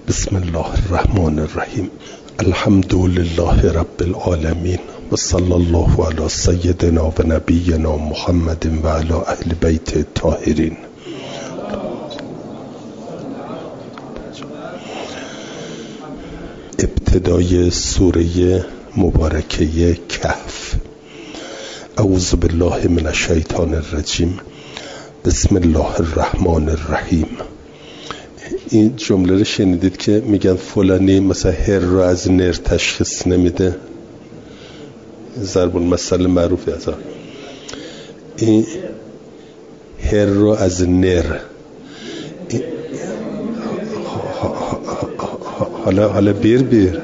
بسم الله الرحمن الرحیم. الحمد لله رب العالمین و صلی الله علی سیدنا و نبینا محمد و علی اهل بیت الطاهرین. ابتدای سوره مبارکه کهف. اعوذ بالله من الشیطان الرجیم. بسم الله الرحمن الرحیم. این جمله رو شنیدید که میگن فلانی مثلا هر رو از نر تشخیص نمیده؟ ضرب المثل معروفه از این هر رو از نر. حالا بیر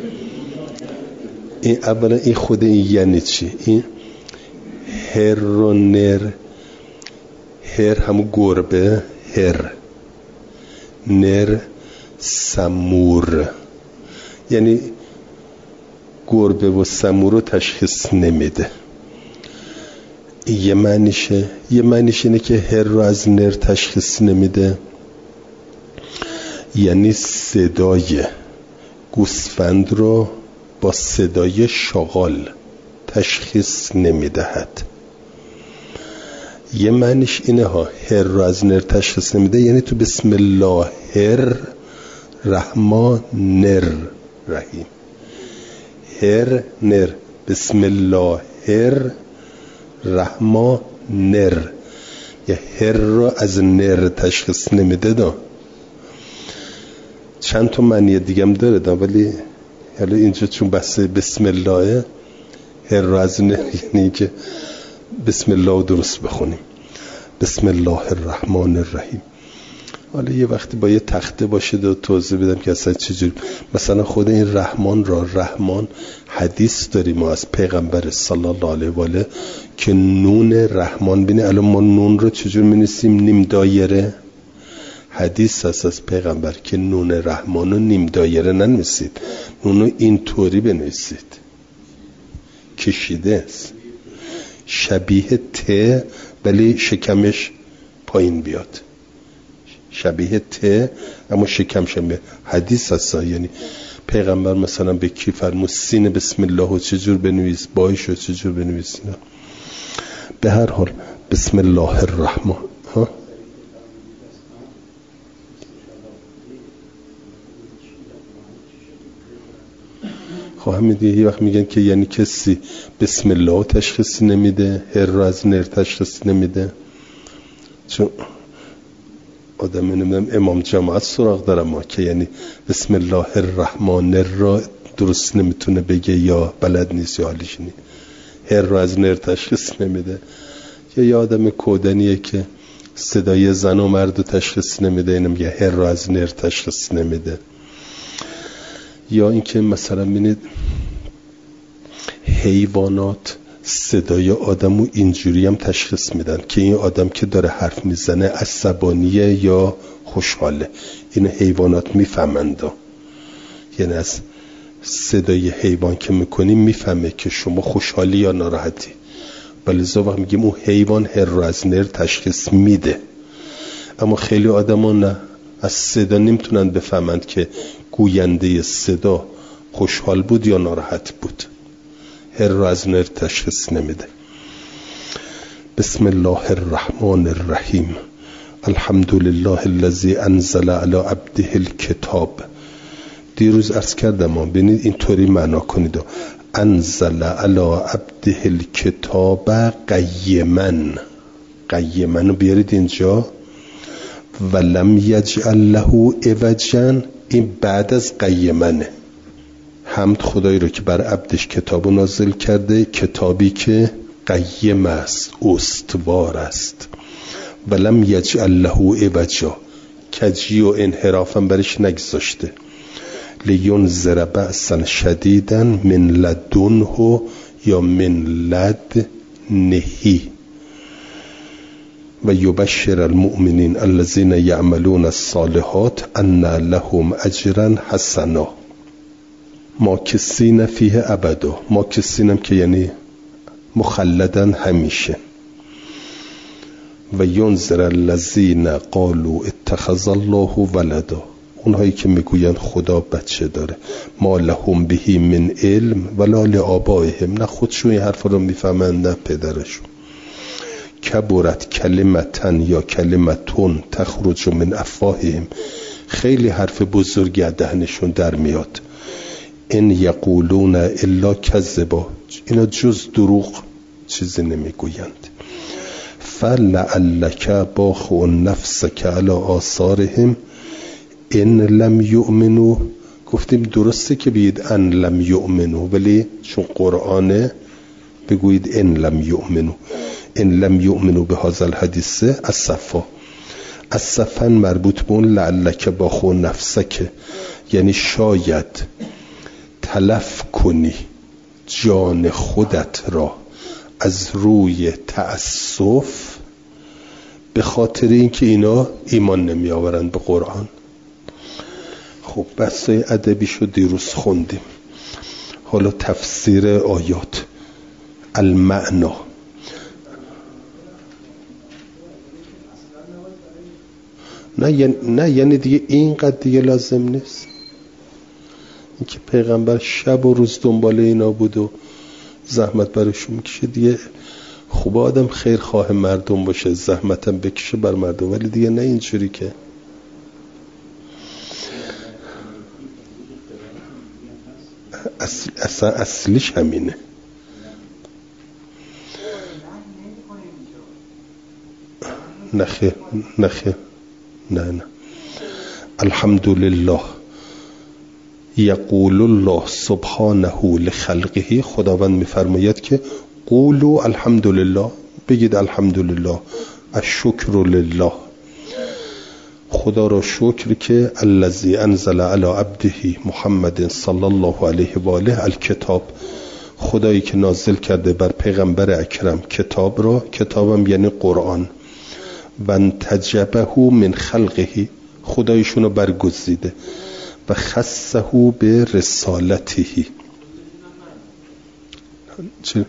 این اولا این خود این یعنی چی؟ این هر و نر، هر همون گربه، هر، نر سمور، یعنی گربه و سمور رو تشخیص نمیده. یه معنیشه اینه که هر رو از نر تشخیص نمیده، یعنی صدای گوسفند رو با صدای شغال تشخیص نمیدهد. یه معنیش اینه ها، هر رو از نر تشخیص نمیده یعنی تو بسم الله هر رحمان نر رحیم، هر نر، بسم الله هر رحمان نر، یه هر رو از نر تشخیص نمیده دا. چند تا معنی دیگه هم داره دا، ولی حالا اینجا چون بحث بسم الله هر رو از نر یعنی که بسم الله درست بخونیم. بسم الله الرحمن الرحیم. حالا یه وقتی با یه تخته باشه و توضیح بدم که اصلا چجوری. مثلا خود این رحمان را، رحمان حدیث داریم ما از پیغمبر صلی الله علیه و آله که نون رحمان بینه. الان ما نون رو چجور می‌نویسیم؟ نیم دایره. حدیث هست از پیغمبر که نون رحمان رو نیم دایره ننویسید، نون رو اینطوری بنویسید، کشیده است، شبیه ت ولی شکمش پایین بیاد، شبیه ت اما شکمش بیاد. حدیث هست، یعنی پیغمبر مثلا به کی فرمود سین بسم الله و چجور بنویس، بایش و چجور بنویس. به هر حال بسم الله الرحمن. ها خب همین دیگه. یه وقت میگن که یعنی کسی بسم الله تشخیص نمیده، هر رو از نر تشخیص نمیده. چون آدم نمیدونم امام جماعت سراغ دارم ما که یعنی بسم الله الرحمن را درست نمیتونه بگه یا بلد نیست یا حالیش نیست، هر رو از نر تشخیص نمیده. یا یه آدم کودنیه که صدای زن و مرد رو تشخیص نمیده، اینم میگه هر رو از نر تشخیص نمیده. یا اینکه مثلا ببینید حیوانات صدای آدمو اینجوری هم تشخیص میدن که این آدم که داره حرف میزنه عصبانیه یا خوشحاله. این حیوانات میفهمند، یعنی از صدای حیوان که میکنیم میفهمه که شما خوشحالی یا ناراحتی. ولی وقت میگیم اون حیوان هر رو از نر تشخیص میده. اما خیلی آدما نه، از صدا نمیتونن بفهمند که گوینده صدا خوشحال بود یا ناراحت بود. هر رو از نر تشخیص نمیده. بسم الله الرحمن الرحیم. الحمد لله الذی انزل علی عبده الکتاب. دیروز عرض کردم ببینید اینطوری معنا کنید: انزل علی عبده الکتاب قیما. قیما رو بیارید اینجا. ولم یجعل له عوجا. این بعد از قیمنه. حمد خدایی رو که بر عبدش کتابو نازل کرده، کتابی که قیم است، استوار است. ولم یجعل له عوجا، کجی و انحرافم برش نگذاشته. لینذر بأسا شدیدا من لدنه یا من لدنه و یبشر المؤمنین الذین یعملون الصالحات ان لهم اجرا حسنا ماکثین فیه ابدا. ماکثینم که یعنی مخلدن همیشه. و ینذر الذین قالوا اتخذ الله ولدا. اونهایی که میگوین خدا بچه داره. ما لهم بهی من علم ولا لآبائهم، نه خودشون این حرفا رو میفهمن نه پدرشون. کبرت کلمتن یا کلمتون تخرج من افواههم، خیلی حرف بزرگی از دهنشون در میاد. ان یقولون الا کذبا، اینا جز دروغ چیزی نمیگویند. فلعلک باخع نفسک علی آثارهم ان لم یؤمنوا، گفتیم درسته که بگید ان لم یؤمنوا، ولی چون قرآنه بگویید ان لم یؤمنوا. ان لم یؤمنوا به هذا الحدیث اسفا مربوط به اون لعلک باخع نفسک، یعنی شاید تلف کنی جان خودت را از روی تأسف به خاطر اینکه اینا ایمان نمی آورند به قرآن. خب بحثای ادبی شد دیروز خوندیم. حالا تفسیر آیات. المعنا، نه یعنی دیگه اینقدر دیگه لازم نیست. اینکه پیغمبر شب و روز دنبال اینا بود و زحمت برشون میکشه دیگه. خوب آدم خیر خواه مردم باشه، زحمتم بکشه بر مردم، ولی دیگه نه اینجوری که اصلا اصلیش همینه. نخیر نه. الحمدلله یقول الله سبحانه لخلقه، خداوند میفرماید که قولوا الحمدلله، بگید الحمدلله، الشکر لله، خدا را شکر که الذی انزل علی عبده محمد صلی الله علیه و آله الکتاب، خدایی که نازل کرده بر پیغمبر اکرم کتاب را، کتابم یعنی قرآن، و انتجبه من خلقه، خدایشون رو برگزیده، و خصه به رسالته. چه؟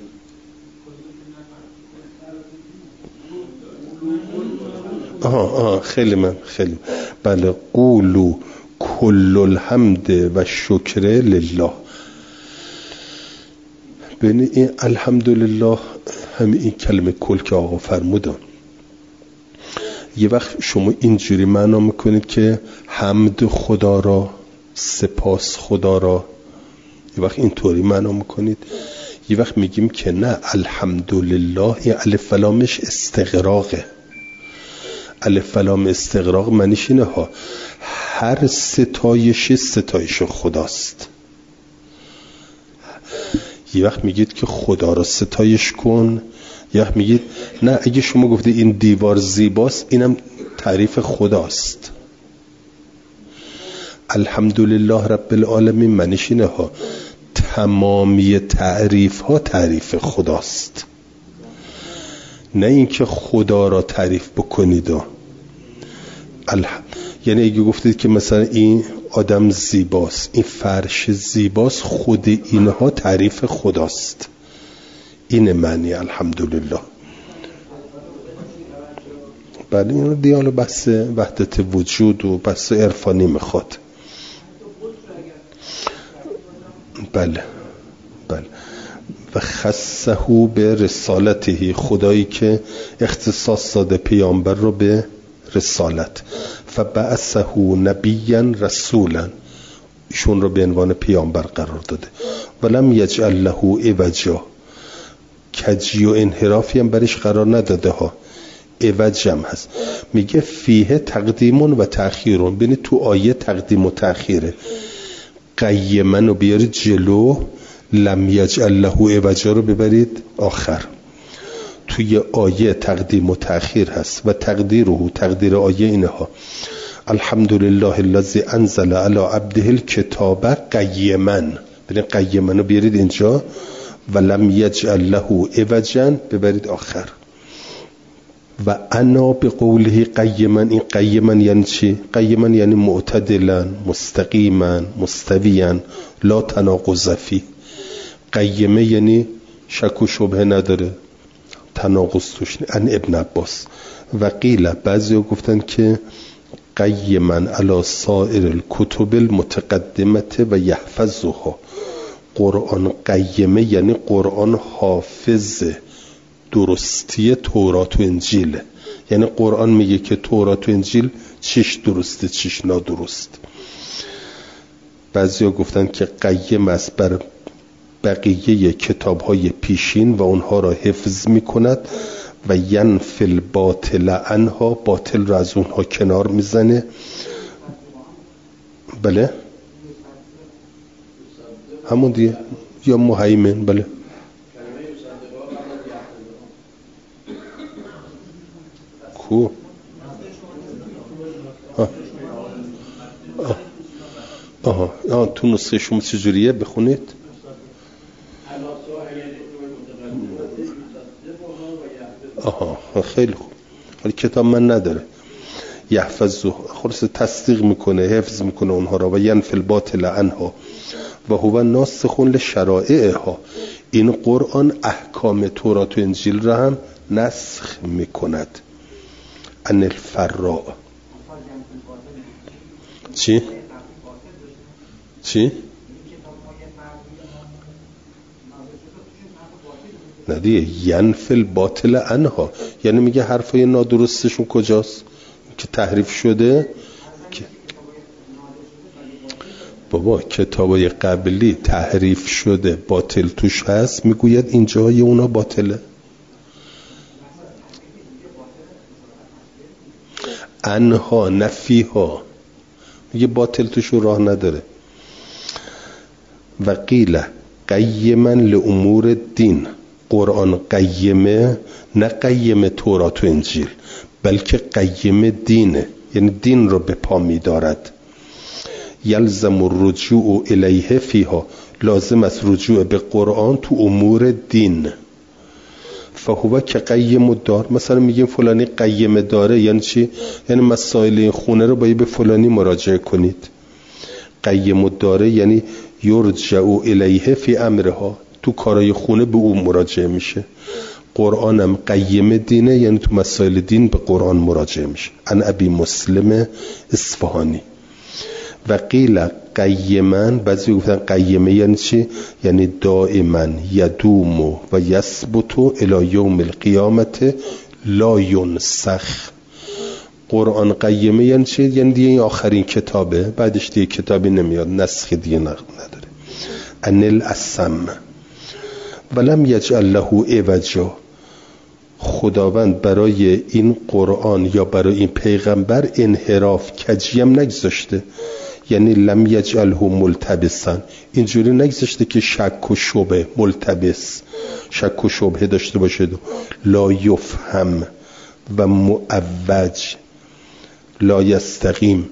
خیلی بله. قولو کل الحمد و شکر لله. ببینید این الحمدلله همین این کلمه کل که آقا فرمودن، یه وقت شما اینجوری معنا میکنید که حمد خدا را، سپاس خدا را، یه وقت اینطوری معنا میکنید. یه وقت میگیم که نه، الحمدلله این الف لامش استغراقه. الف لام استغراق معنیش اینه ها، هر ستایش خداست. یه وقت میگید که خدا را ستایش کن، یه وقت میگید نه، اگه شما گفته این دیوار زیباست، اینم تعریف خداست. الحمدلله رب العالمین معنیش اینه ها، تمامی تعریف ها تعریف خداست، نه اینکه خدا را تعریف بکنید. یعنی اگه گفتید که مثلا این آدم زیباست، این فرش زیباست، خود اینها تعریف خداست. این معنی الحمدلله. بله این دیالو بحث وحدت وجود و بحث عرفانی میخواد. بله و خصه به رسالته، خدایی که اختصاص داده پیامبر رو به رسالت. فبعثه نبیا رسولا، ایشون رو به عنوان پیامبر قرار داده. ولم یجعل له عوجا، کجی و انحرافی هم برش قرار نداده ها، عوج هم هست. میگه فیه تقدیم و تأخیر. ببینید تو آیه تقدیم و تأخیره. قیمن رو بیارید جلو، لم یجعل له عوجا رو ببرید آخر. توی آیه تقدیم و تأخیر هست و تقدیر آیه اینه ها، الحمدلله الذی انزل علی عبده الکتاب قیمن. ببین قیمن رو بیارید اینجا و لم یجعل له عوجا ببرید آخر. و انا بقوله قیمن، این قیمن یعنی چی؟ قیمن یعنی معتدلا، مستقیما، مستویا، لا تناقض فی. قیمه یعنی شک و شبهه نداره، تناقض توش. ان ابن عباس و قیل، بعضی ها گفتن که قیما علی سائر الکتب المتقدمه و یحفظها. قرآن قیمه یعنی قرآن حافظ درستی تورات و انجیل. یعنی قرآن میگه که تورات و انجیل چیش درسته چیش نادرست. بعضیا گفتن که قیم است بر بقیه کتاب‌های پیشین و اونها را حفظ می‌کند و ینفی الباطل عنها، باطل را از اونها کنار میزنه. بله همون دیگه، یا مهیمن. بله کو آها تو نسخه شما چجوریه؟ بخونید. آها خیلی خوب. ولی کتاب من نداره. یحفظ خلاص تصدیق میکنه، حفظ میکنه اونها را. و ینفی الباطل عنها و هو ناسخ لشرائعها. این قرآن احکام تورات و انجیل را هم نسخ میکند. ان الفراء چی؟ ندیه ینفی الباطل عنها، یعنی میگه حرفای نادرستشون کجاست که تحریف شده. بابا کتابای قبلی تحریف شده، باطل توش هست، میگوید اینجای اونا باطله. عنها نفیها، میگه باطل توش راه نداره. و قیل قیما لامور الدین. قرآن قیمه، نه قیم تورات و انجیل، بلکه قیم دینه، یعنی دین رو به پا می دارد. یلزم الرجوع الیه فیها، لازم است رجوع به قرآن تو امور دین. فهو که قیم الدار، مثلا میگیم فلانی قیم داره، یعنی چی؟ یعنی مسائل این خونه رو باید به فلانی مراجعه کنید. قیم الداره یعنی یرجع الیه فی امرها، تو کارای خونه به اون مراجعه میشه. قرآنم قیم دینه، یعنی تو مسائل دین به قرآن مراجعه میشه. ان ابی مسلم اصفهانی. و قیل قیما، بعضی گفتن قیمه یعنی چی؟ یعنی دائما یدوم و یثبت الی یوم القیامت لا ینسخ. قرآن قیمه یعنی چی؟ یعنی دیگه این آخرین کتابه، بعدش دیگه کتابی نمیاد، نسخ دیگه نداره. ان الاسم ولم یجعل له عوجا. خداوند برای این قرآن یا برای این پیغمبر انحراف کجیم نگذاشته، یعنی لم یجعله ملتبسا، اینجوری نگذاشته که شک و شبه، ملتبس شک و شبه داشته باشه. لا یفهم و معوج لا یستقیم.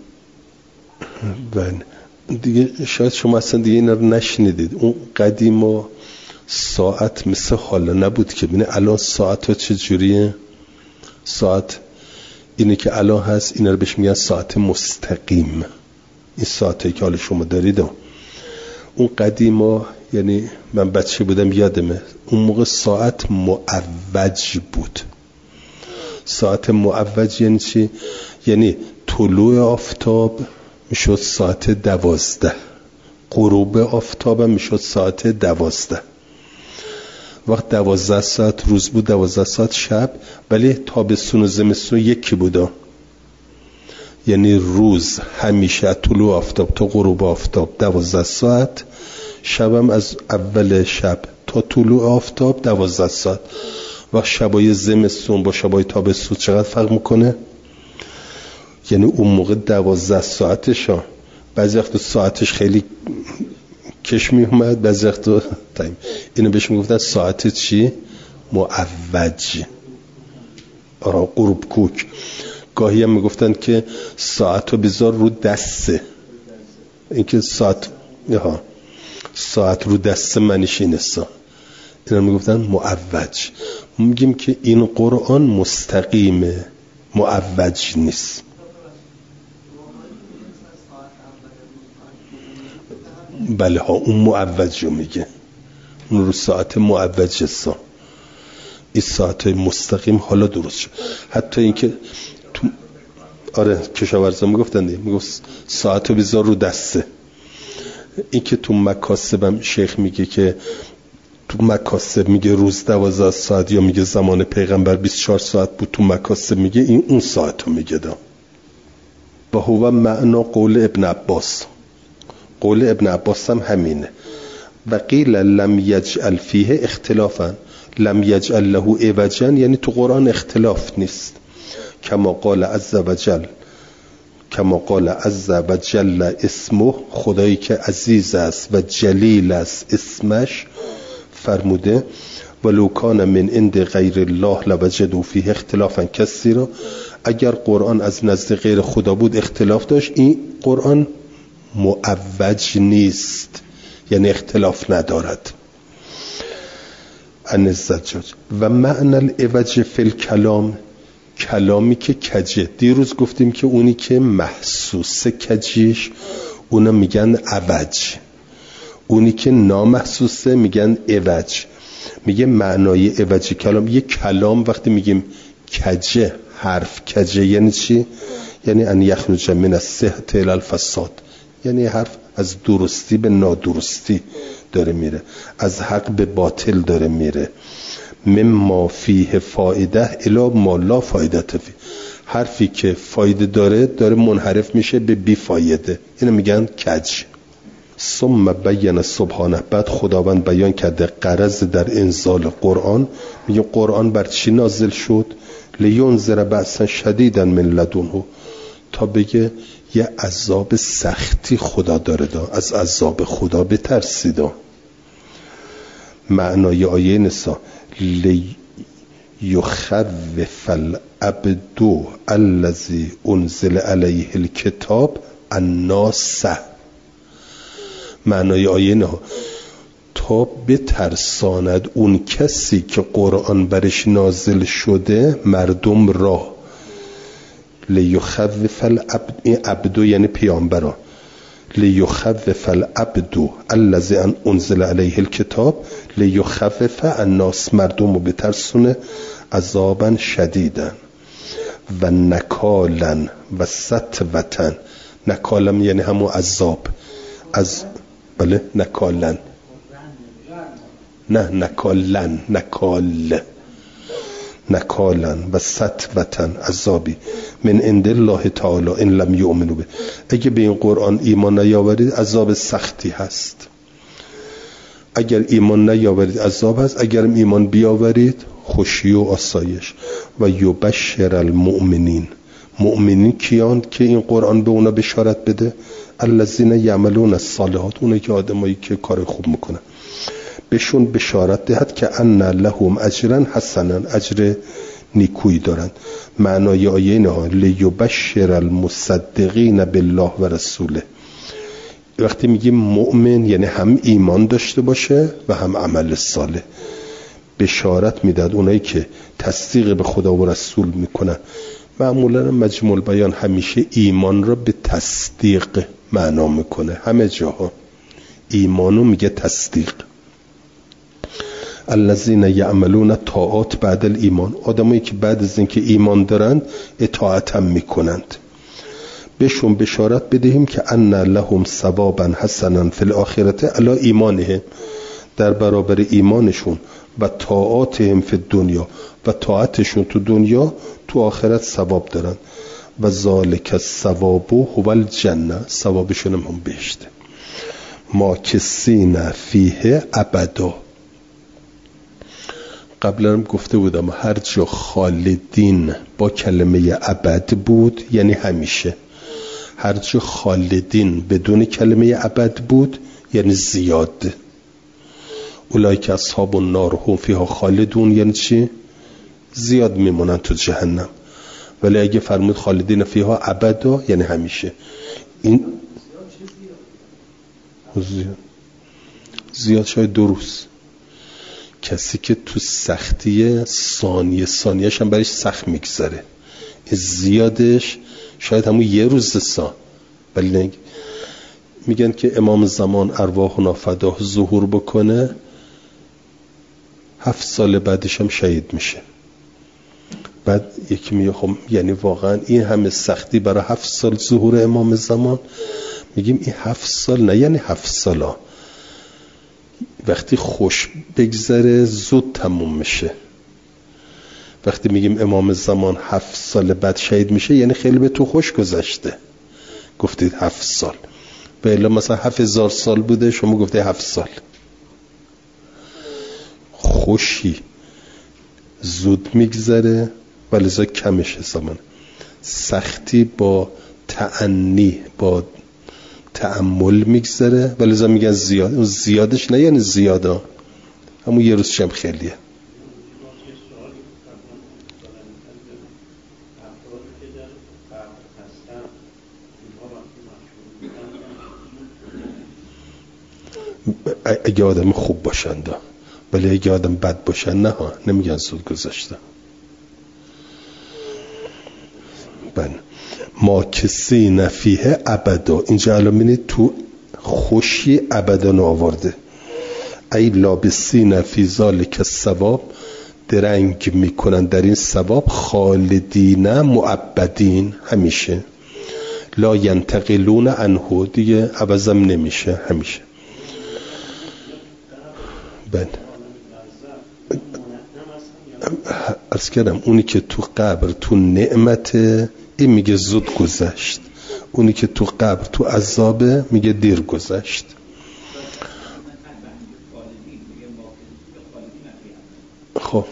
و دیگه شاید شما اصلا دیگه اینا رو نشنیدید. اون قدیم و ساعت مثل حالا نبود که بینه الان ساعت ها چجوریه. ساعت اینه که الان هست، اینا رو بهش میگن ساعت مستقیم. این ساعتی که حالا شما دارید اون قدیم ها، یعنی من بچه بودم یادمه اون موقع ساعت معوج بود. ساعت معوج یعنی چی؟ یعنی طلوع آفتاب میشد ساعت 12، غروب آفتاب میشد ساعت 12. وقت 12 ساعت روز بود، 12 ساعت شب. ولی تابستون و زمستون یکی بودا، یعنی روز همیشه طلوع آفتاب تا غروب آفتاب 12 ساعت، شبم از اول شب تا طلوع آفتاب 12 ساعت. و شبای زمستون با شبای تابستون چقدر فرق میکنه؟ یعنی اون موقع 12 ساعتش ها، بعضی وقت ساعتش خیلی کش می اومد، بعضی وقت تایم. اینو بهش میگفتن ساعت چی؟ معوج. غروب کوک. گاهی هم میگفتن که ساعت رو بذار رو دسته، اینکه ساعت رو دست منش اینستا. اینا میگفتن معوج. میگیم که این قرآن مستقیمه، معوج نیست. بله ها، اون معوج رو میگه، اون رو ساعت معوج هستن. این ساعت مستقیم حالا درست شد. حتی اینکه آره کشاورزا میگفتن دیگه، میگفت ساعتو بذار رو دسته. این که تو مکاسبم شیخ میگه که تو مکاسب میگه روز 12 ساعت یا میگه زمان پیغمبر 24 ساعت بود، تو مکاسب میگه این اون ساعتو میگه دا. و هو معنا قول ابن عباس، قول ابن عباس هم همینه. و قیل لم یجعل فیه اختلافا، لم یجعل له عوجا، یعنی تو قرآن اختلاف نیست. کما قال عز وجل، کما قال عز وجل اسمه، خدایی که عزیز است و جلیل است اسمش فرموده ولو کان من عند غیر الله لوجدوا فیه اختلافا کثیرا، اگر قرآن از نزد غیر خدا بود اختلاف داشت. این قرآن معوج نیست، یعنی اختلاف ندارد. ان الزجاج و معنی العوج فی الکلام، کلامی که کجه. دیروز گفتیم که اونی که محسوس کجیش اونا میگن عوج، اونی که نامحسوسه میگن عوج. میگه معنای عوج کلام، یه کلام وقتی میگیم کجه، حرف کجه یعنی چی؟ یعنی ان یخرج من الصحة الی الفساد، یعنی حرف از درستی به نادرستی داره میره، از حق به باطل داره میره. مما فیه فایده الی ما لا فایده فیه، حرفی که فایده داره منحرف میشه به بی فایده، اینو میگن کج. ثم بیان سبحانه، بعد خداوند بیان کرده غرض در انزال قرآن. میگه قرآن بر چی نازل شد؟ لینذر بأسا شدیدا من لدنه، تا بگه یه عذاب سختی خدا داره دا، از عذاب خدا بترسیدا. معنای آیه نسا لیخوف العبد الذی انزل علیه الکتاب الناس، معنای آیه نه تا بترساند اون کسی که قرآن برش نازل شده مردم را. لیخوف العبد، این عبد یعنی پیامبرا، لیخوف العبد الذی انزل علیه الکتاب، لیخوف الناس، مردم رو بترسونه، عذابا شدیدن و نکالا و سطوتن. نکالم یعنی همون عذاب، از بله نکالن، نه نکالن، نکالن و سطوتن، عذابی من عند الله تعالی ان لم یؤمنوا به. اگه به این قرآن ایمان نیاورید عذاب سختی هست. اگر ایمان نیاورید عذاب هست، اگر ایمان بیاورید خوشی و آسایش. و یبشر المؤمنین، مؤمنین کیان که این قرآن به اونا بشارت بده؟ الذین یعملون الصالحات، اونایی که آدمایی که کار خوب میکنن بهشون بشارت دهد که ان لهم اجرا حسنا، اجر نیکویی دارند. معنای آیه اینه لیبشر المصدقین بالله و رسوله. وقتی میگیم مؤمن یعنی هم ایمان داشته باشه و هم عمل صالح. بشارت میداد اونایی که تصدیق به خدا و رسول میکنن. معمولا مجموع البیان همیشه ایمان را به تصدیق معنا میکنه، همه جاها ایمانو میگه تصدیق. الذین یعملون طاعات بعد الایمان، آدمایی که بعد از اینکه ایمان دارند اطاعت هم میکنند. بهشون بشارت بدهیم که ان لهم ثوابا حسنا فی الاخرته علی ایمانهم، در برابر ایمانشون و طاعاتهم فی الدنیا، و طاعتشون تو دنیا تو آخرت ثواب دارن. و ذالک الثواب هو الجنه، ثوابشون هم بهشته. ماکثین فیه ابدا، قبلا هم گفته بودم هر جا خالدین با کلمه ابد بود یعنی همیشه، هر جا خالدین بدون کلمه ابد بود یعنی زیاد. اولئک اصحاب النار هم فیها خالدون یعنی چی؟ زیاد میمونن تو جهنم. ولی اگه فرمود خالدین فیها ابدا یعنی همیشه. این زیاد شاید 2 روز. کسی که تو سختی ثانیه‌اش هم برایش سخت میگذره، زیادش شاید همون 1 روز ولی میگن که امام زمان ارواحنا فداه ظهور بکنه 7 سال بعدش هم شهید میشه. بعد یکی میگه خب یعنی واقعا این همه سختی برای 7 سال ظهور امام زمان؟ میگیم این 7 سال نه یعنی 7 سالا، وقتی خوش بگذره زود تموم میشه. وقتی میگیم امام زمان 7 سال بعد شهید میشه یعنی خیلی به تو خوش گذشته، گفتید 7 سال. و الا مثلا 7000 سال بوده شما گفته 7 سال. خوشی زود میگذره ولذا کمش حسابن. سختی با تعنی با تأمل میگذره ولذا میگن زیاد. زیادش نه یعنی زیاده، همون یه روز شم خیلیه. اگه آدم خوب باشند، ولی اگه آدم بد باشن نه ها، نمیگن زود گذشته. بله ما کسی نفیه ابدا، اینجا الان بینید تو خوشی ابدا آورده. ای لابسی نفی ذالک الثواب، درنگ میکنن در این ثواب، خالدین مؤبدین، همیشه. لا ینتقلون عنه، دیگه عوضم نمیشه، همیشه. بله عرض کردم اونی که تو قبر تو نعمت این میگه زود گذشت، اونی که تو قبر تو عذابه میگه دیر گذشت. خب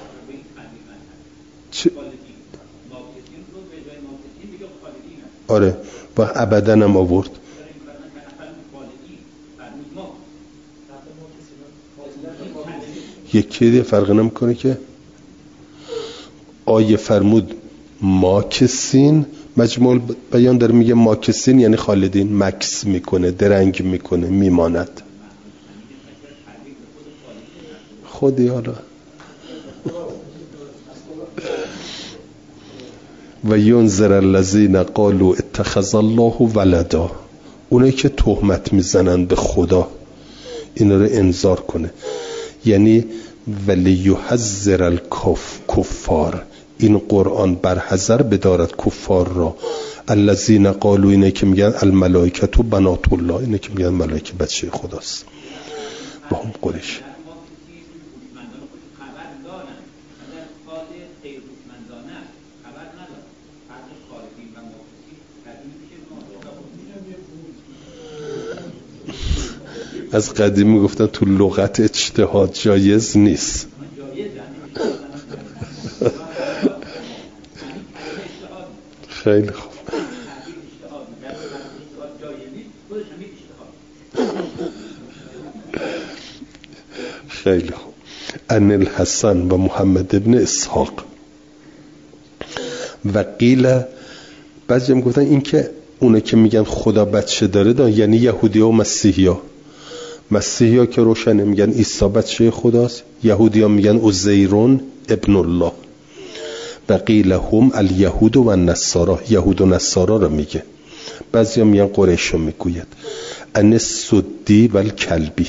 آره و ابدا هم آورد. یکی دیگه فرق نمیکنه که آیه فرمود ماکسین، مجموع بیان داره میگه ماکسین یعنی خالدین، مکس میکنه، درنگ میکنه، میماند. خودی حالا و ینذر الذین قالوا اتخذ الله ولدا، اونایی که تهمت میزنن به خدا اینا رو انذار کنه. یعنی ولیحذر الکفار، این قرآن برحذر بدارد کفار را. الذین قالوا، اینه که میگن الملائکه بنات الله، اینه که میگن ملائکه بچه خداست. با هم قریش از قدیم میگفتن تو لغت اجتهاد جایز نیست. خیلی خوب. خیلی خوب. ان الحسن و محمد ابن اسحاق و قیل، بعضی هم گفتن این که اونه که میگن خدا بچه داره یعنی یهودی و مسیحی ها. مسیحی ها که روشنه میگن عیسی بچه خداست، یهودی ها میگن عزیرون ابن الله. و قیل هم الیهود و النصارا، یهود و نصارا رو میگه. بعضی ها میگن قریش رو میگوید. ان السدی و الکلبی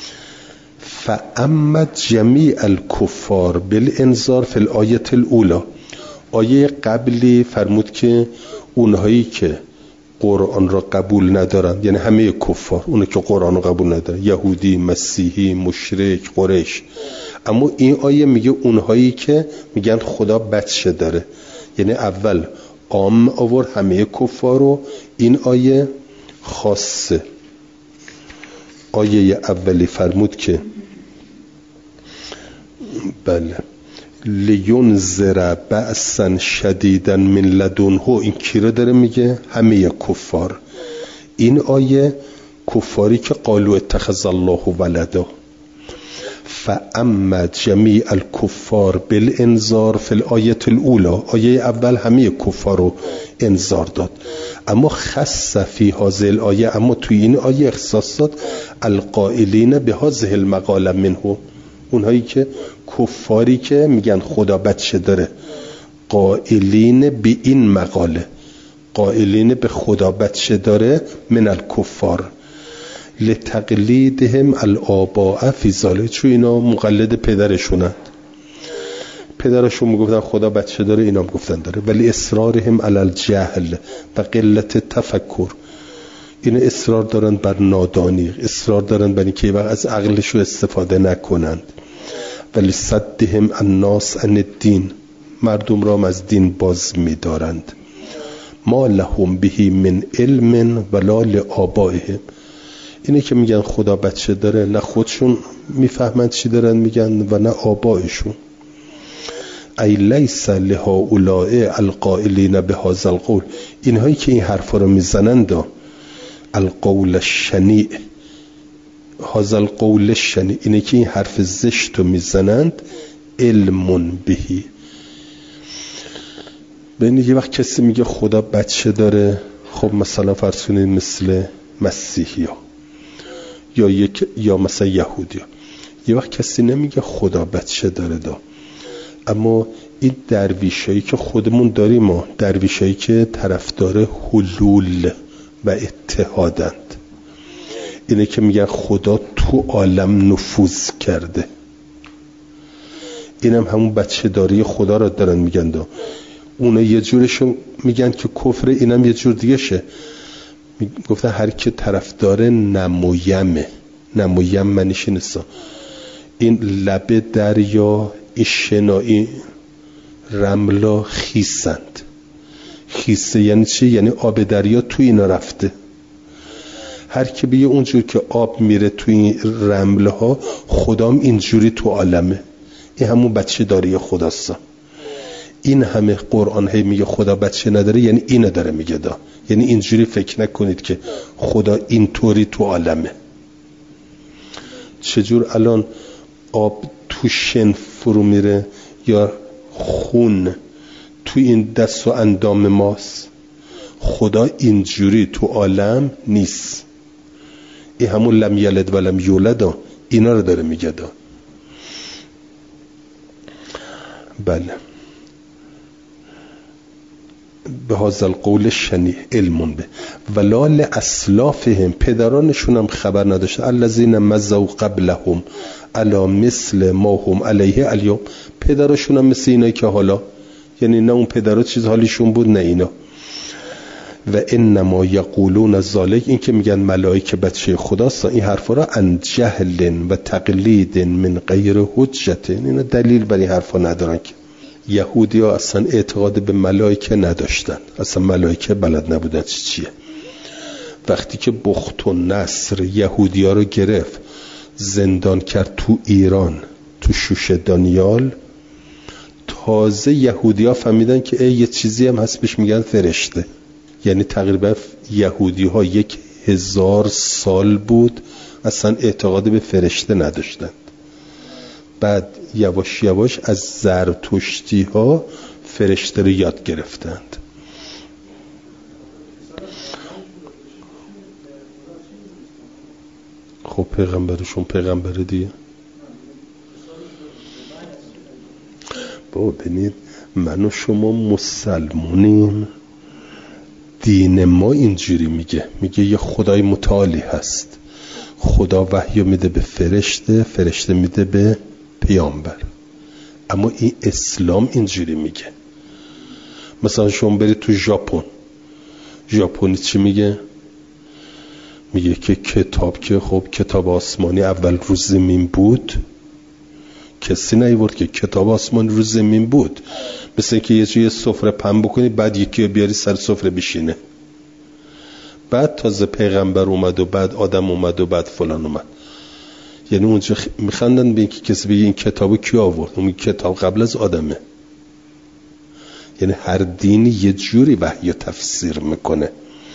فاما جمیع الکفار بالانذار فی الآیه الاولی، آیه قبلی فرمود که اونهایی که قرآن را قبول ندارن، یعنی همه کفار، اونایی که قرآن را قبول ندارن، یهودی، مسیحی، مشرک، قریش. اما این آیه میگه اونهایی که میگن خدا بچه داره، یعنی اول عام آورد همه کفار رو، این آیه خاصه. آیه اولی فرمود که بله لینذر بأسا شدیدا من لدنه، این کی رو داره میگه؟ همه کفار. این آیه کفاری که قالوا اتخذ الله ولدا. فاما جمیع الکفار بالانذار فی الآیه الاولی، آیه اول همه کفار رو انذار داد. اما خص فی هذه الآیه، اما توی این آیه اختصاص داد القائلین بهذه المقاله منه، اونهایی که کفاری که میگن خدا بچه داره، قائلین به این مقاله، قائلین به خدا بچه داره، من الکفار لتقلیدهم الآباء فی ذلک، چون اینا مقلد پدرشونند. پدرشون میگفتن خدا بچه داره، اینا هم گفتن داره، ولی اصرارهم علی الجهل و قلت تفکر، این اصرار دارن بر نادانی، اصرار دارن بر اینکه وقت از عقلش رو استفاده نکنند. ولی صدهم الناس عن الدین، مردم را هم از دین باز می‌دارند. ما لهم به من علم ولا لآبائهم، اینه که میگن خدا بچه داره، نه خودشون میفهمند چی دارن میگن و نه آبائشون. ای لیس لهؤلاء القائلین بهذا القول، اینهایی که این حرفا رو میزنند القول الشنیع، هذا القول الشنیع، اینه که این حرف زشت رو میزنند، علم بهی. ببینید یه وقت کسی میگه خدا بچه داره، خب مثلا فرض کنید مثل مسیحی‌ها یا مثلا یهودی‌ها، یه وقت کسی نمیگه خدا بچه داره اما این درویشایی که خودمون داریم، ما درویشایی که طرفدار حلول و اتحادند، اینه که میگن خدا تو عالم نفوذ کرده، اینم همون بچه داری خدا را دارن میگن اونا یه جورشون میگن که کفر، اینم یه جور دیگه شه. گفتن هر که طرفدار نمویمه، نمویم منیش نیستا، این لبه دریا، این شنایی رملا خیسند. خیسه یعنی چی؟ یعنی آب دریا تو اینا رفته. هر که بیه اونجور که آب میره تو این رمله ها، خدام اینجوری تو عالمه، این همون بچه داری خداست. این همه قرآن هی میگه خدا بچه نداره، یعنی اینو داره میگه یعنی اینجوری فکر نکنید که خدا اینطوری تو عالمه. چجور الان آب تو شن فرو میره یا خون تو این دست و اندام ماست، خدا اینجوری تو عالم نیست. این همون لم یلد و لم یولد اینا رو داره میگه بله. به هذا القول شنیع علم به ولا لاسلافهم، پدرانشون هم خبر نداشت. الذین مضوا قبلهم علی مثل ما هم علیه اليوم، پدرشون هم مثل اینایی که حالا، یعنی نه اون پدرها چیز حالیشون بود نه اینا. و انما یقولون ذلک، این که میگن ملائکه بچه خداست، این حرفا را عن جهل و تقلید من غیر حجت، اینا دلیل بر این حرفا ندارن. که یهودی ها اصلا اعتقاد به ملائکه نداشتن، اصلا ملائکه بلد نبودن چیه. وقتی که بخت و نصر یهودی ها رو گرفت زندان کرد تو ایران، تو شوش دانیال، تازه یهودی ها فهمیدن که یه چیزی هم هست بهش میگن فرشته. یعنی تقریبا یهودی ها 1000 سال بود اصلا اعتقاد به فرشته نداشتند. بعد یواش یواش از زرتشتی ها فرشته رو یاد گرفتند. خب پیغمبرشون پیغمبر دیگه. بابا ببینید من و شما مسلمونیم، دین ما اینجوری میگه یه خدای متعالی هست، خدا وحی میده به فرشته، فرشته میده به پیامبر. اما این اسلام اینجوری میگه. مثلا شما برید تو ژاپنی چی میگه که کتاب، که خب کتاب آسمانی اول رو زمین بود، کسی نیورد که کتاب آسمانی رو زمین بود. مثل اینکه یه جوی سفره پهن بکنی بعد یکی رو بیاری سر سفره بشینه، بعد تازه پیغمبر اومد و بعد آدم اومد و بعد فلان اومد. یعنی اونجا میخندن به اینکه کسی بگه این کتابو کی آورد، اون کتاب قبل از آدمه. یعنی هر دینی یه جوری وحی تفسیر میکنه.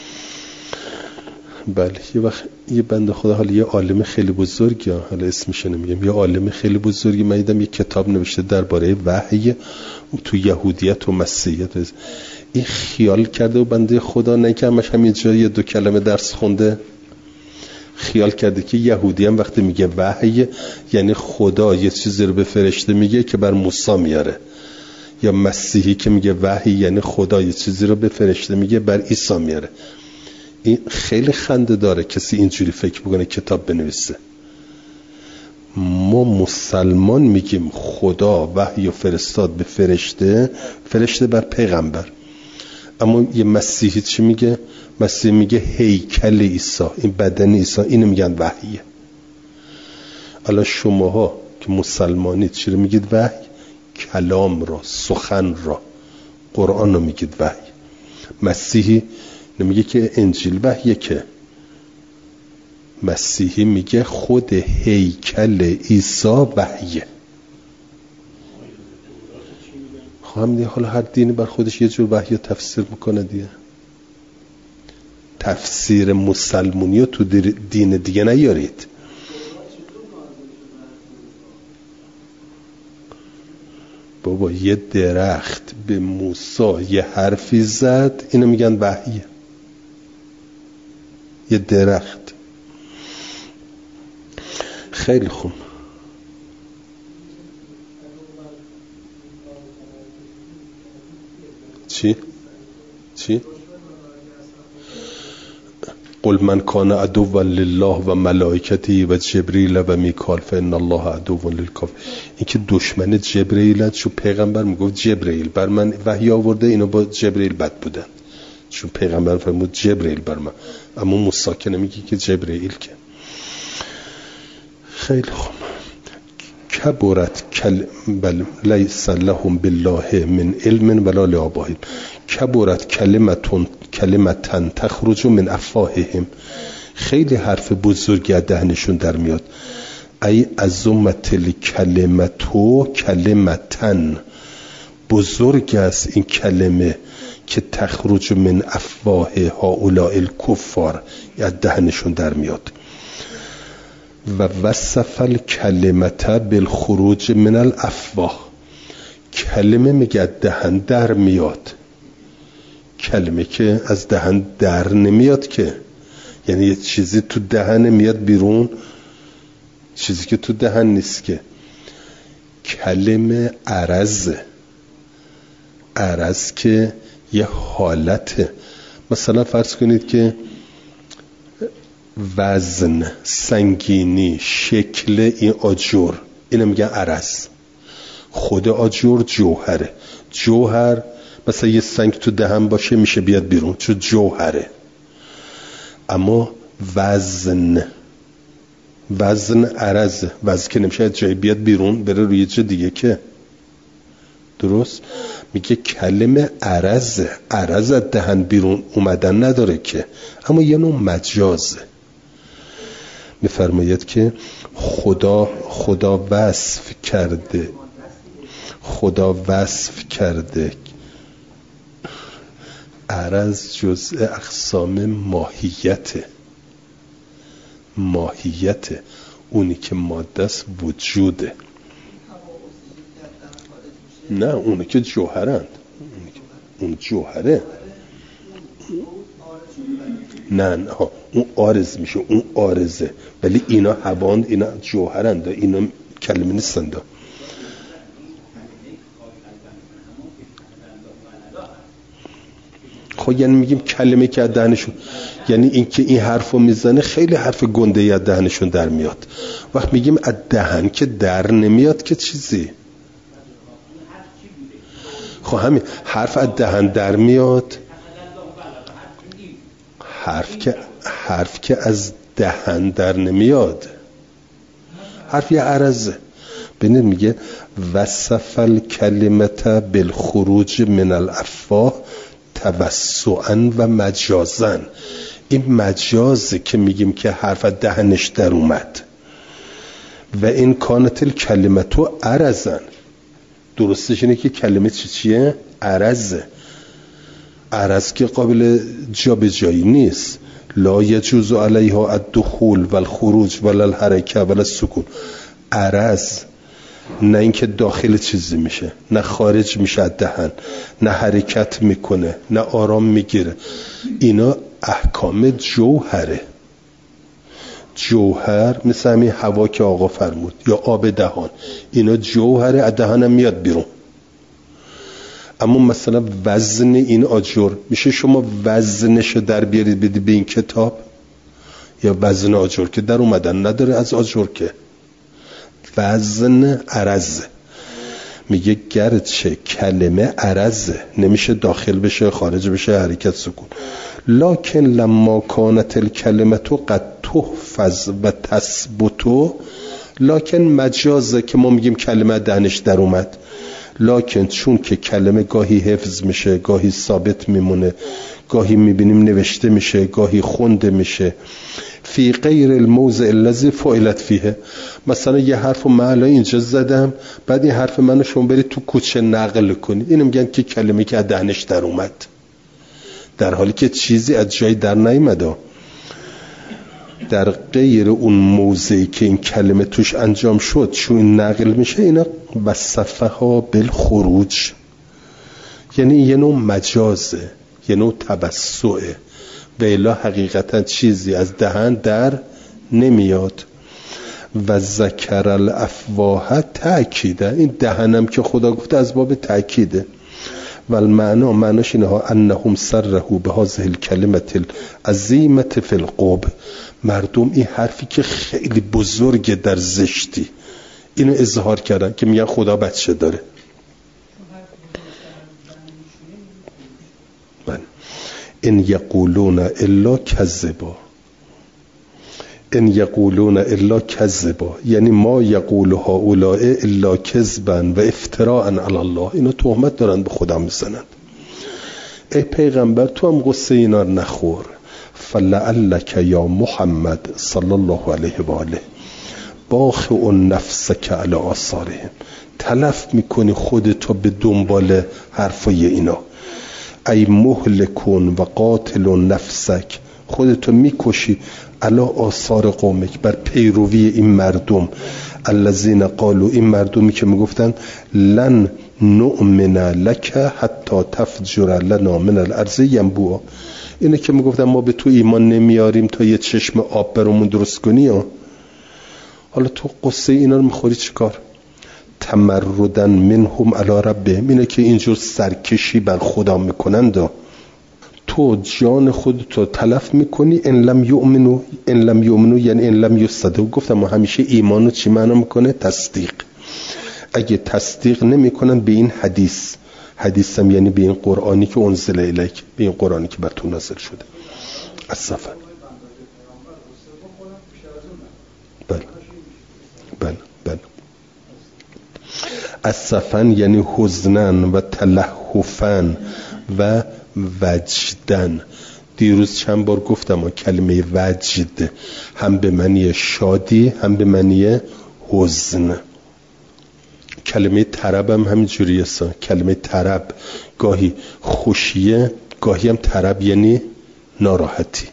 بله یه وقت یه بنده خدا، حالا یه عالم خیلی بزرگی، حالا اسمش نمیگم، یه عالم خیلی بزرگی من دیدم یه کتاب نوشته درباره وحی تو یهودیت و مسیحیت. این خیال کرده و بنده خدا نه که همش همین جایی 2 کلمه درس خونده، خیال کرده که یهودی هم وقتی میگه وحی یعنی خدا یه چیزی رو به فرشته میگه که بر موسی میاره، یا مسیحی که میگه وحی یعنی خدا یه چیزی رو به فرشته میگه بر عیسی میاره. این خیلی خنده داره کسی اینجوری فکر بکنه کتاب بنویسه. ما مسلمان میگیم خدا وحی فرستاد به فرشته بر پیغمبر. اما یه مسیحی چی میگه؟ مسیحی میگه هیکل عیسی، این بدن عیسی، اینو میگن وحیه. الان شماها که مسلمانید چی رو میگید وحی؟ کلام را، سخن را، قرآن رو میگید وحی. مسیحی نمیگه که انجیل وحیه، که مسیحی میگه خود هیکل عیسی وحیه. خواهم دیگه حالا هر دینی بر خودش یه جور وحی تفسیر میکنه دیگه. تفسیر مسلمونی رو تو دین دیگه نیارید. بابا یه درخت به موسی یه حرفی زد، اینو میگن وحیه. یه درخت. خیلی خوب. چی؟ قل من کان عدوا لله و ملائکته و جبریل و میکائیل فان الله عدو للکافرین. این که دشمن جبرئیل، چون پیغمبر میگفت جبرئیل بر من وحی آورده، اینا با جبرئیل بد بودن، چون پیغمبر فرمود جبرئیل بر من، اما موسی که نمیگه که جبرئیل. که خیلی خوب. کبرت بل لیس لهم بالله من علم ولا لآبائهم. کبرت کلمتن تخرج من افواههم. خیلی حرف بزرگی از دهنشون در میاد. ای عظمت الکلمتو کلمتن، بزرگ است این کلمه که تخرج من افواه هؤلاء الکفار، از دهنشون در میاد. و وصف الکلمت بالخروج من الافواه. کلمه میگه دهن در میاد، کلمه که از دهن در نمیاد، که یعنی یه چیزی تو دهن میاد بیرون، چیزی که تو دهن نیست. که کلمه عرض که یه حالته. مثلا فرض کنید که وزن، سنگینی، شکل این آجر، اینو میگن عرض. خود آجر جوهره. جوهر مثلا یه سنگ تو دهن باشه میشه بیاد بیرون، چون جوهره. اما وزن عرض، وزن که نمیشه جای بیاد بیرون بره روی جای دیگه، که درست میگه کلمه عرض از دهن بیرون اومدن نداره که، اما یه نوع مجازه. میفرماید که خدا وصف کرده عرض جزء اقسام ماهیته، اونی که ماده است وجوده. نه اونی که جوهرند، اون جوهره. نه اون عارض میشه، اون عارضه، ولی اینا هواند، اینا جوهرند، اینا کلمه نیستند. خب یعنی میگیم کلمه که از دهنشون، یعنی این که این حرفو میزنه خیلی حرف گنده‌ای از دهنشون در میاد. وقت میگیم از دهن که در نمیاد که چیزی. خب همین حرف از دهن در میاد، حرف که از دهن در نمیاد، حرف یه عرضه. ببینید میگه وصف الکلمت بالخروج من الافواه توسعا و مجازا. این مجازه که میگیم که حرف از دهنش در اومد. و این کانت الکلمتو عرضن، درستش اینه که کلمه چیه؟ عرضه. عرض که قابل جابجایی نیست. لا یجوز علیها الدخول والخروج ولا الحرکه ولا السکون. عرض نه اینکه داخل چیزی میشه، نه خارج میشه از دهن، نه حرکت میکنه، نه آرام میگیره. اینا احکام جوهره. جوهر مثل همین هوا که آقا فرمود، یا آب دهان، اینا جوهره، از دهنم میاد بیرون. اما مثلا وزن این آجر، میشه شما وزنشو در بیارید بدی به این کتاب؟ یا وزن آجر که در اومدن نداره از آجر، که وزن عرضه. میگه گرچه کلمه عرضه، نمیشه داخل بشه خارج بشه، حرکت سکون، لکن لما کانت الکلمه قد تحفظ و تثبت، لکن مجازه که ما میگیم کلمه دهنش در اومد، لکن چون که کلمه گاهی حفظ میشه، گاهی ثابت میمونه، گاهی میبینیم نوشته میشه، گاهی خونده میشه، فی غیر الموضع الذی فعلت فیه. مثلا یه حرف من الان اینجا زدم، بعد این حرف منو شما برید تو کوچه نقل کنید، اینو میگن که کلمه که از دهنش در اومد، در حالی که چیزی از جای در نیامده. در غیر اون موضعی که این کلمه توش انجام شد چون این نقل میشه، اینا وصفها بالخروج، یعنی یه نوع مجازه، یه نوع تبسعه، و الا حقیقتا چیزی از دهن در نمیاد. و ذکر الافواه تأکیده، این دهنم که خدا گفته از باب تأکیده. و المعنا، معناش اینه ها انهم سرهو به هذه الکلمه العظیمه فی القبح، مردم این حرفی که خیلی بزرگه در زشتی اینو اظهار کردن که میگن خدا بچه داره. ان یقولون الا کذبا، ان یقولون الا کذبا، یعنی ما یقول هؤلاء الا کذبا و افتراء علی الله، اینا تهمت دارن به خدا میزنن. ای پیغمبر تو هم قصه اینا نخور. فلعلک یا محمد صلی الله علیه و آله باخع نفسک علی آثارهم، تلف میکنی خودتو به دنبال حرفای اینا. ای مهلکون و قاتل نفسک، خودتو میکشی علی آثار قومک، بر پیروی این مردم. الذین قالوا، این مردمی که میگفتن لن نؤمن لک حتی تفجر لنا من الارض ینبوعا، اینه که میگفتن ما به تو ایمان نمیاریم تا یه چشم آب برامون درست کنی. حالا تو قصه اینا رو میخوری چیکار؟ تمردن منهم علی ربهم، اینه که اینجور سرکشی بر خدا میکنند. تو جان خودتو تلف میکنی. ان لم یؤمنو یعنی ان لم یصدقوا. گفتم ما همیشه ایمانو چی معنا میکنه؟ تصدیق. اگه تصدیق نمیکنن به این حدیثم یعنی به این قرآنی که انزل الیک، به این قرآنی که بر تو نازل شده. اسفا بله اسفن یعنی حزنن و تلهفن و وجدن. دیروز چند بار گفتم کلمه وجد هم به معنی شادی هم به معنی حزن. کلمه طرب هم همینجوریه، کلمه طرب گاهی خوشیه گاهی هم طرب یعنی ناراحتی.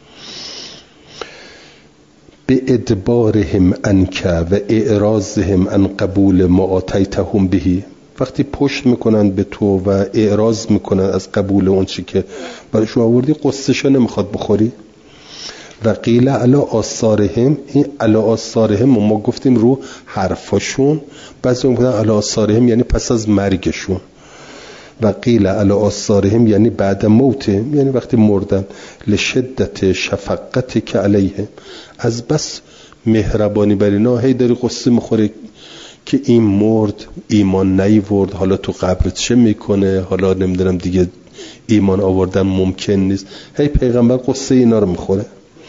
به ادبارهم عنک و اعراضهم عن قبول ما آتیتهم بهی، وقتی پشت میکنن به تو و اعراض میکنن از قبول اون چی که برایش آوردی، قصهشو نمیخواد بخوری. و قیل علی آثارهم، این علی آثارهم ما گفتیم رو حرفاشون، بعضی میگن علی آثارهم یعنی پس از مرگشون. و قیل علی آثارهم یعنی بعد موتهم، یعنی وقتی مردن. لشدت شفقت که علیهم، از بس مهربانی بر اینا هی داری قصه میخوره که این مرد ایمان نیورد، حالا تو قبر چه میکنه، حالا نمیدونم دیگه ایمان آوردن ممکن نیست. هی پیغمبر قصه اینا رو میخوره.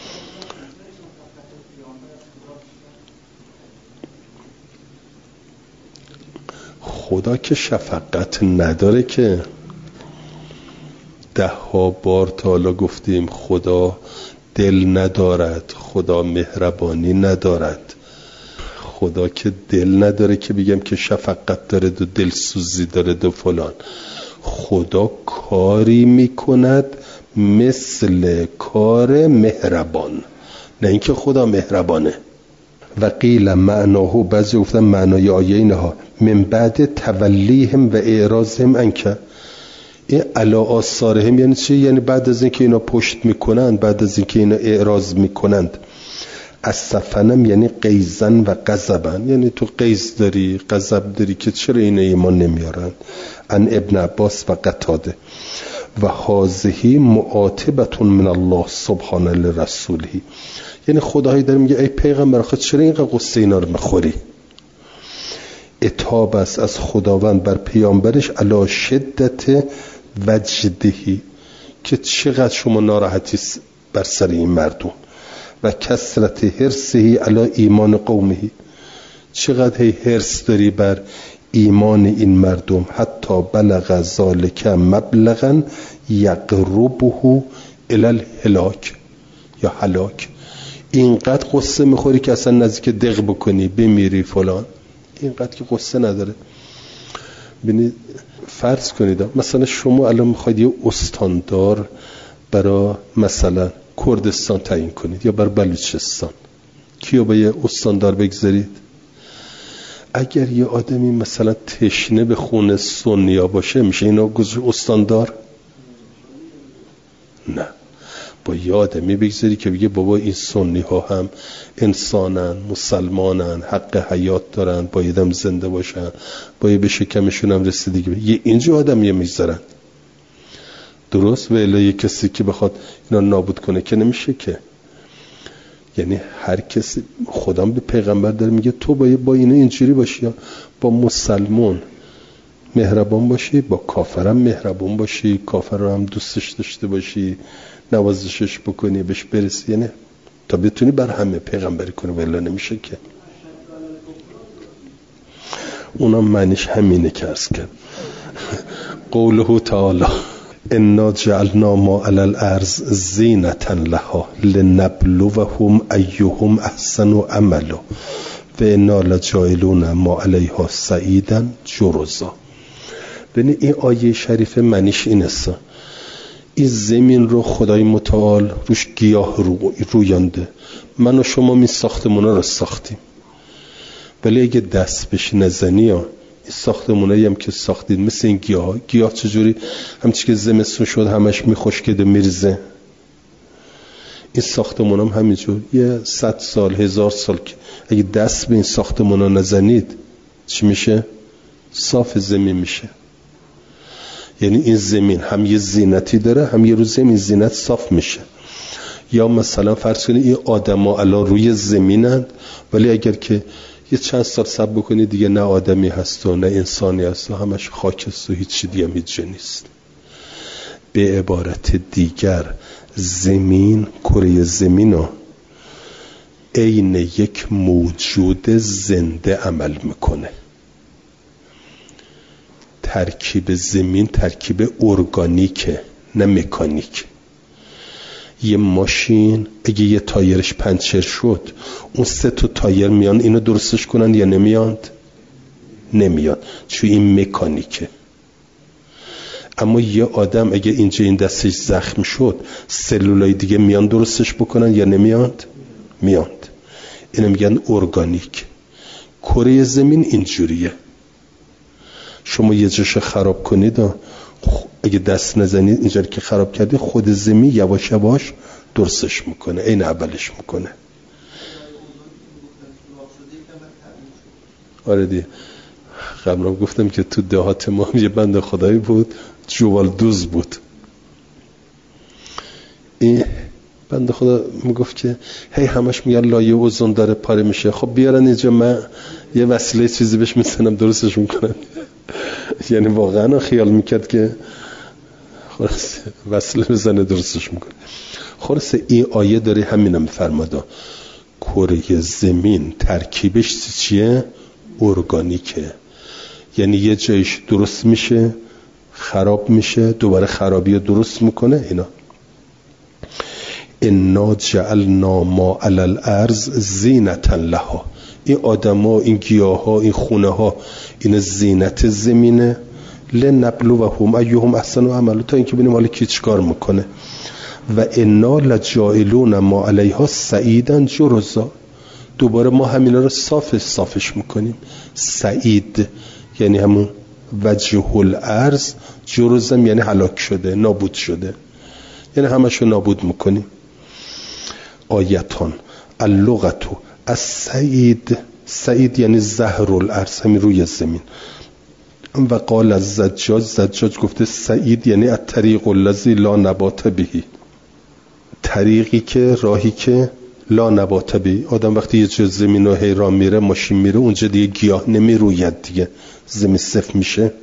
خدا که شفقت نداره که 10 بار تا حالا گفتیم خدا دل ندارد، خدا مهربانی ندارد. خدا که دل نداره که بگم که شفقت داره و دلسوزی داره و فلان. خدا کاری میکند مثل کار مهربان، نه اینکه خدا مهربانه. و قیل معناه، بعضی گفتن معنای آیه اینها من بعد تولیهم و اعراضهم عنک. این علی آثارهم یعنی چی؟ یعنی بعد از اینکه اینا پشت میکنند، بعد از اینکه اینا اعراض میکنند. اسفنم یعنی قیزن و غضبن، یعنی تو قیز داری غضب داری که چرا اینا ایمان نمیارن. ان ابن عباس و قتاده. و هذه معاتبه من الله سبحانه لرسوله، یعنی خدایی داره میگه ای پیغمبر خود چرا اینقدر قصه اینا رو میخوری؟ عتاب است از خداوند بر پیامبرش علی شدت وجدهی، که چقدر شما ناراحتی بر سر این مردم، و کثرت حرصهی علی ایمان قومهی، چقدر حرص داری بر ایمان این مردم، حتی بلغ ذالک مبلغا یقربه الی الهلاک یا هلاک، اینقدر قصه میخوری که اصلا نزدیک دق بکنی بمیری فلان، اینقدر که قصه نداره. ببینید فرض کنید مثلا شما الان میخواید یه استاندار برای مثلا کردستان تعیین کنید یا برای بلوچستان، کیو با یه استاندار بگذارید؟ اگر یه آدمی مثلا تشنه به خون سنیا باشه میشه اینا گذاشت استاندار؟ نه، با یه آدمی بگذاری که بگه بابا این سنی ها هم انسانن، مسلمانن، حق حیات دارن، بایدم زنده باشن، باید به شکمشون هم رسیدگی یه اینجا آدم یه میذارن. درست؟ و الا یه کسی که بخواد اینا نابود کنه که نمیشه که. یعنی هر کسی، خدا به پیغمبر داره میگه تو باید با اینا اینجوری باشی، با مسلمان مهربان باشی، با کافرم مهربان باشی، کافر رو هم دوستش داشته باشی، نوازشش بکنی، بهش برسی، یعنی تا بتونی بر همه پیغمبری کنی، ولی نمیشه که. اونم معنیش همینه که عرض کرد. قوله تعالی انا جعلنا ما علی الارض زینة لها لنبلوهم ایهم احسن عملا و انا لجاعلون ما علیها صعیدا جرزا. ببین این آیه شریفه معنیش این است، این زمین رو خدای متعال روش گیاه رویانده، من و شما این ساختمونا رو ساختیم، ولی اگه دست بهش نزنی این ساختمونایی هم که ساختید مثل این گیاه چجوری همچی که زمستون شد همش میخشکده میرزه، این ساختمون هم همینجور 100 سال 1000 سال که اگه دست به این ساختمونا نزنید چی میشه؟ صاف زمین میشه. یعنی این زمین هم یه زینتی داره، هم یه روز این زینت صاف میشه. یا مثلا فرض کنید این آدما الان روی زمینند، ولی اگر که یه چند سال صبر بکنید دیگه نه آدمی هست و نه انسانی هست و همش خاک است و هیچ دیگه هم هیچ نیست. به عبارت دیگر زمین، کره زمین ها عین یک موجود زنده عمل میکنه. ترکیب زمین ترکیب ارگانیکه نه مکانیک. یه ماشین اگه یه تایرش پنچر شد اون 3 تا تایر میان اینو درستش کنن یا نمیاند؟ نمیاد، چون این مکانیکه. اما یه آدم اگه اینجا این دستش زخم شد سلولای دیگه میان درستش بکنن یا نمیاند؟ میاند. اینو میگن ارگانیک. کره زمین اینجوریه. شما یه جاش خراب کنید اگه دست نزنید اینجوری که خراب کردی خود زمین یواش یواش درستش میکنه، این اولش میکنه. آره دی قبلا گفتم که تو دهات ما یه بنده خدایی بود جوال دوز بود. این بنده خدا میگفت که هی همش میگن لایه اوزون داره پاره میشه، خب بیارن اینجا من یه وسیله چیزی بهش میزنم درستش میکنم. یعنی واقعا خیال میکرد که خلاص وسیله بزنه درستش میکنه. خلاص این آیه داره همینم فرماده، کره زمین ترکیبش چیه؟ ارگانیکه. یعنی یه جایش درست میشه خراب میشه دوباره خرابی رو درست میکنه. اینا انا جعلنا ما علی الارض زینة لها، این آدما، این گیاها، این خونه ها، این زینت زمینه. لنبلوهم ایهم احسن عملا، تا اینکه ببینیم حالا کی چیکار میکنه. و انا لجاعلون ما علیها صعیدا جرزا، دوباره ما همینا رو صافش میکنیم. سعید یعنی همون وجه الارض، جرزم یعنی هلاک شده، نابود شده، یعنی همشو نابود میکنیم. آیتان اللغتو از سعید یعنی زهر الارض، همین روی زمین. و قال از زجاج گفته سعید یعنی الطریق الذی لا نبات بهی، طریقی که راهی که لا نبات بی، آدم وقتی یه جز زمین رو حیران میره، ماشین میره اونجا دیگه گیاه نمیروید، دیگه زمین صفر میشه.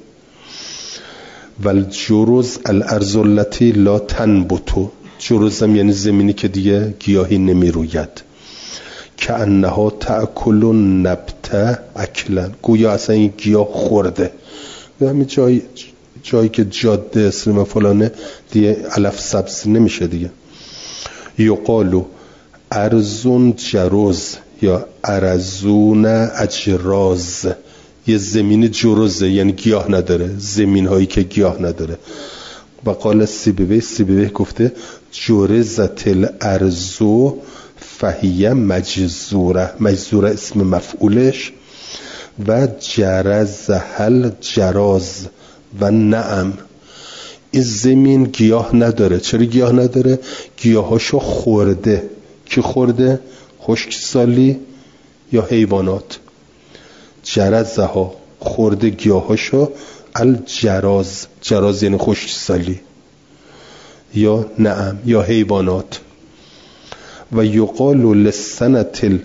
والجرز الارض التي لا تنبت، جرزم یعنی زمینی که دیگه گیاهی نمیروید. کأنها تأکل النبت اکلا، گویا اصلا این گیاه خورده. همین جایی که جاده اسلام فلانه دیگه علف سبز نمیشه دیگه. یقالو ارزون جروز یا ارزون اجراز، یه زمین جروزه یعنی گیاه نداره، زمین هایی که گیاه نداره. و قال سیبویه گفته جرزت الارضو فهیه مجزوره، مجزوره اسم مفعولش، و جرزهل جراز و نعم، این زمین گیاه نداره. چرا گیاه نداره؟ گیاهاشو خورده. کی خورده؟ خشکسالی یا حیوانات. جرزها خورده گیاهاشو، الجراز، جراز یعنی خشکسالی، یا نعم یا حیوانات. و یقال للسنة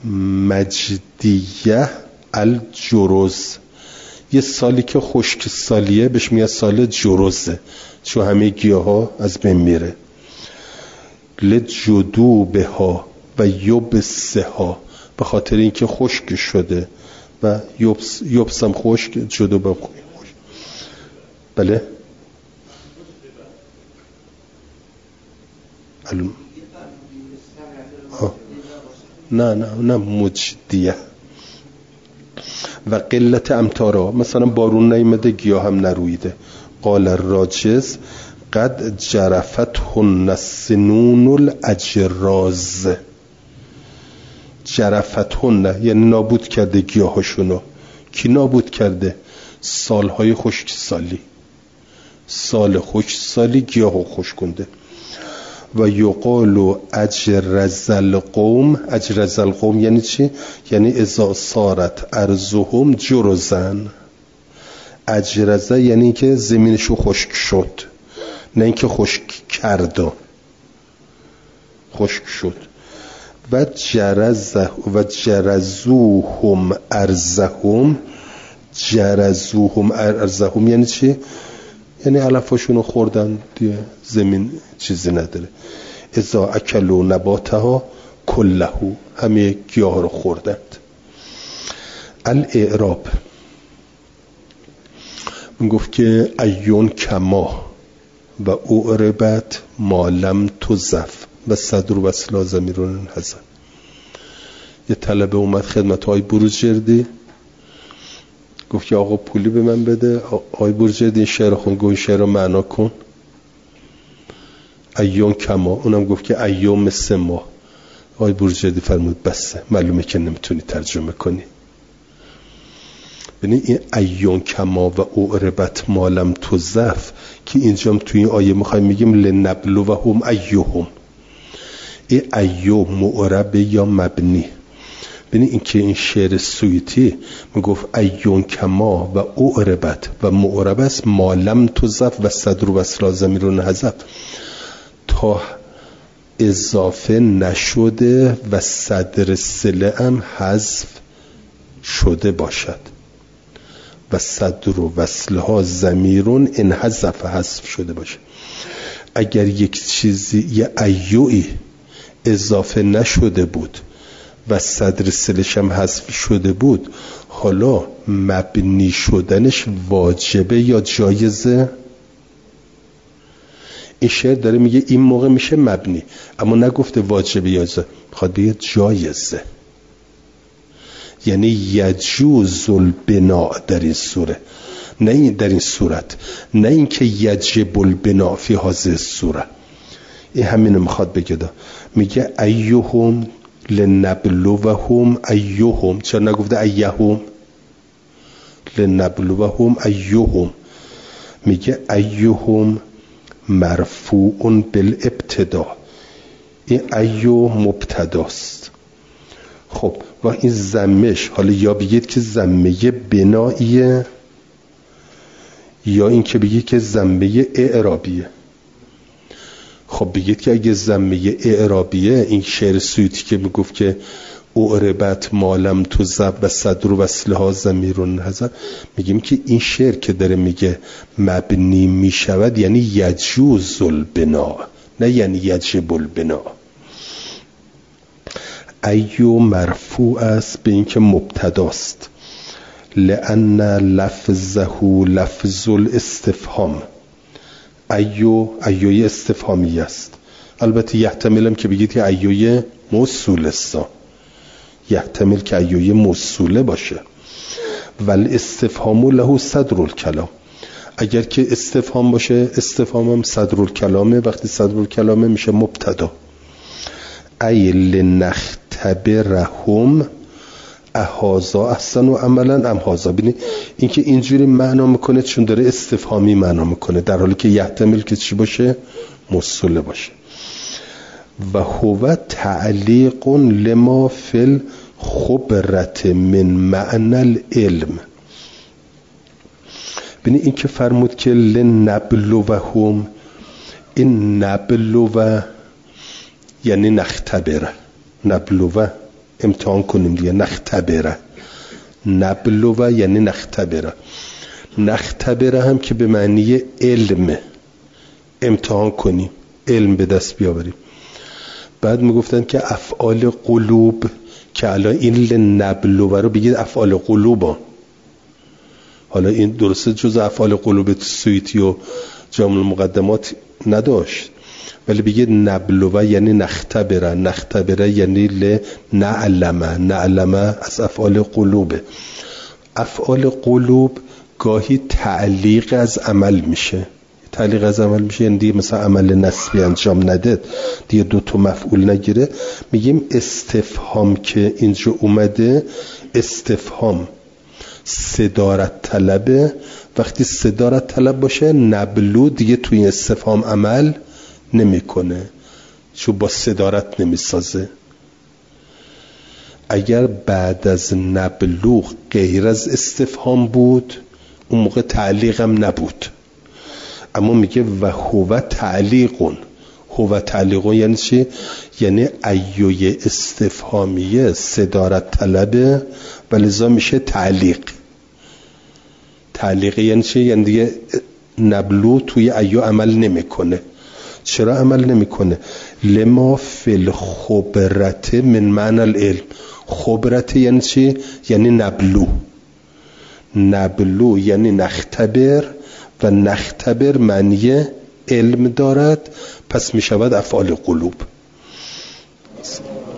المجدیه الجروز، یه سالی که خشک سالیه بهش میگه سال جروزه، چون همه گیاه ها از بین میره. لجدوبها و یبسها، به خاطر اینکه خشک شده، و یبس هم خشک، جدوب هم خشک. بله نه مجدیه. و قلت امطارا، مثلا بارون نیامده گیاه هم نرویده. قال الراجز قد جرفتهن السنون الاجراز، جرفتهن یعنی نابود کرده گیاهاشونو. کی نابود کرده؟ سالهای خشکسالی، سال خشکسالی گیاهو خشک کنده. و یقال اجرز القوم، اجرز القوم یعنی چی؟ یعنی اذا صارت ارضهم جرزن. اجرزه یعنی که زمینشو خشک شد، نه اینکه خشک کرده، خشک شد. و جرزوهم ارزهم، جرزوهم ارزهم یعنی چی؟ یعنی علفاشونو خوردن دیگه، زمین چیزی نداره. اذا اکلوا نباتها کلهو، همه گیاه رو خوردند. الاعراب من گفت که ایون کما و اعربت ما لم تزف و صدر و اصلا ضمیرون حسن. یه طلبه اومد خدمت های بروجردی، گفت که آقا پولی به من بده. آقای بروجردی این شعر خون، گوی شعر رو معنا کن. ایون کما، اونم گفت که ایون مثل ما. آقای بروجردی فرمود بسه، معلومه که نمیتونی ترجمه کنی. ببین این ایون کما و اعربت ما لم تزف که اینجا توی این آیه میخوایم میگیم لنبلوهم ایهم، این ایوم معرب یا مبنی. ببین این که این شعر سویتی میگفت ایون کما و اعربت و معرب است ما لم تزف و صدر و اصلا ضمیرون حذف، تا اضافه نشده و صدر صله هم حذف شده باشد و صدر و وصله ها ضمیرون ان حذف حذف شده باشه. اگر یک چیزی یه ایوی اضافه نشده بود و صدر صله‌ش هم حذف شده بود، حالا مبنی شدنش واجبه یا جایزه؟ این شعر داره میگه این موقع میشه مبنی، اما نگفته واجبه یا جایزه، میخواد بگه جایزه. یعنی یجوز البناء در این سوره، نه در این صورت، نه اینکه یجب البناء فی هذه السوره. این همینو میخواد بگه. میگه ایهم لنبلوهم ایهم، چرا نگفته ایهم؟ لنبلوهم ایهم. میگه ایهم مرفوع بالابتدا، این ایو مبتداست. خب و این ضمش، حالا یا بگید که ضمه بناییه یا این که بگید که ضمه اعرابیه. خب بگید که اگه ضمیه اعرابیه، این شعر سیوطی که میگفت که اعربت مالم تو زب و صدر و وصلها ضمیرون هزار، میگیم که این شعر که داره میگه مبنی میشود یعنی یجوز البنا، نه یعنی یجب البنا. ایو مرفوع است به این که مبتداست، لأن لفظه لفظ الاستفهام. ایوی استفهامی است. البته یحتملم که بگید که ایوی موصول است، یحتمل که ایوی موصوله باشه. ول استفهام له صدر الکلام، اگر که استفهام باشه استفهامم صدر الکلامه، وقتی صدر الکلامه میشه مبتدا. ای لنختبرهم اهازا احسن و عملا ام هازا. ببینید این که اینجوری معنا میکنه چون داره استفهامی معنا میکنه، در حالی که یحتمل که چی باشه؟ موصوله باشه. و هو تعلیق لما فی الخبرت من معنی العلم. ببینید این که فرمود که لنبلوهم، این نبلو یعنی نختبره، نبلوه امتحان کنیم دیگه، نختبره، نبلوه یعنی نختبره، نختبره هم که به معنی علم، امتحان کنیم، علم به دست بیاوریم. بعد میگفتن که افعال قلوب، که الان این لنبلوه رو بگید افعال قلوب، حالا این درسته جز افعال قلوب سیوطی و جامع المقدمات نداشت، ولی بگید نبلوه یعنی نختبره، نختبره یعنی لنعلمه، نعلمه از افعال قلوبه. افعال قلوب گاهی تعلیق از عمل میشه، تعلیق از عمل میشه یعنی دیگه مثلا عمل نسبی انجام نده، دیگه دو تا مفعول نگیره. میگیم استفهام که اینجا اومده، استفهام صدارت طلبه. وقتی صدارت طلب باشه نبلو دیگه توی استفهام عمل نمیکنه، چون با صدارت نمیسازه. اگر بعد از نبلو غیر از استفهام بود اون موقع تعلیق هم نبود. اما میگه و هو تعلیقون، هو تعلیقون یعنی چی؟ یعنی ایوی استفهامیه صدارت طلبه و لذا میشه تعلیق. تعلیق یعنی چی؟ یعنی دیگه نبلو توی ایو عمل نمیکنه. چرا عمل نمیکنه؟ لما فی الخبرت من معنی العلم. خبرت یعنی چی؟ یعنی نبلو. نبلو یعنی نختبر و نختبر معنی علم دارد، پس می شود افعال قلوب.